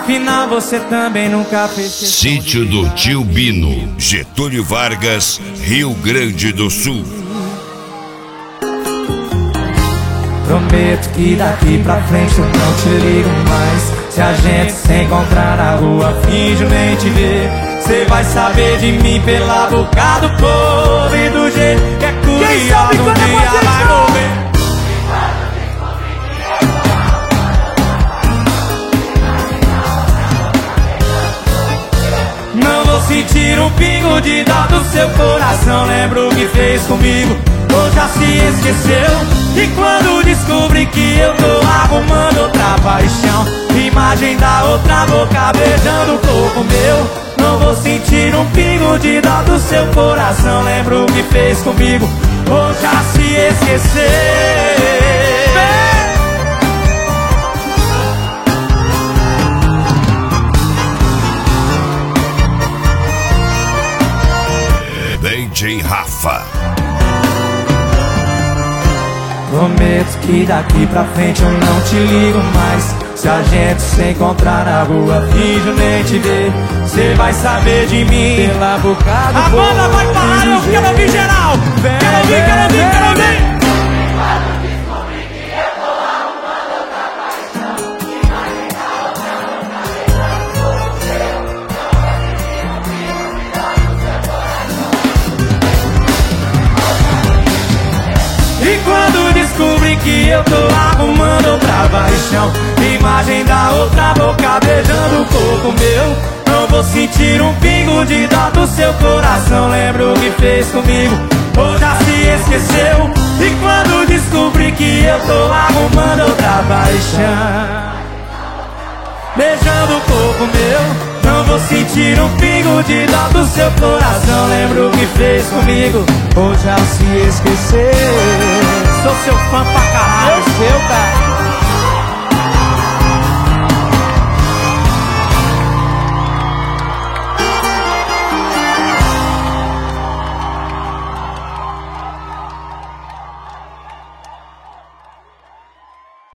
Afinal você também nunca fez questão. Sítio do Tio Bino, Getúlio Vargas, Rio Grande do Sul. Prometo que daqui pra frente eu não te ligo mais. Se a gente se encontrar na rua, finjo nem te ver. Cê vai saber de mim pela boca do povo e do jeito que é curioso, um dia vai morrer. Não vou sentir um pingo de dó do seu coração. Lembra o que fez comigo, ou já se esqueceu? E quando descobri que eu tô arrumando outra paixão, imagem da outra boca beijando o corpo meu. Não vou sentir um pingo de dó do seu coração. Lembra o que fez comigo, ou já se esqueceu? DJ Rafa. Prometo que daqui pra frente eu não te ligo mais. Se a gente se encontrar na rua, finjo nem te ver. Cê vai saber de mim pela boca do povo. A banda vai parar, eu quero ouvir geral. Quero ouvir, quero ouvir, quero ouvir. E quando descobri que eu tô arrumando outra paixão, imagem da outra boca beijando o corpo meu. Não vou sentir um pingo de dó do seu coração. Lembra o que fez comigo, ou já se esqueceu? E quando descobri que eu tô arrumando outra paixão, beijando o corpo meu. Não vou sentir um pingo de dó do seu coração. Lembra o que fez comigo, ou já se esqueceu? Sou seu fã pra caralho, seu cara.